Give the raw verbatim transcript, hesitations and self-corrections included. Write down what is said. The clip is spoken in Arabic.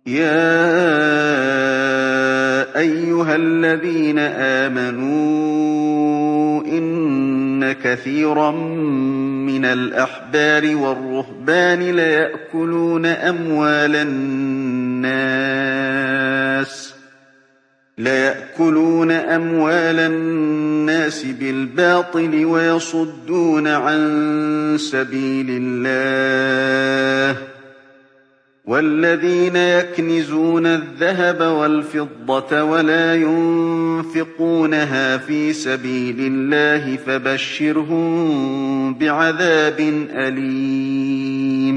يَا أَيُّهَا الَّذِينَ آمَنُوا إِنَّ كَثِيرًا مِّنَ الْأَحْبَارِ وَالرُّهْبَانِ لَيَأْكُلُونَ أَمْوَالَ النَّاسِ لَيَأْكُلُونَ أَمْوَالَ النَّاسِ بِالْبَاطِلِ وَيَصُدُّونَ عَن سَبِيلِ اللَّهِ ۗ وَالَّذِينَ يَكْنِزُونَ الذَّهَبَ وَالْفِضَّةَ وَلَا يُنفِقُونَهَا فِي سَبِيلِ اللَّهِ فَبَشِّرْهُم بِعَذَابٍ أَلِيمٍ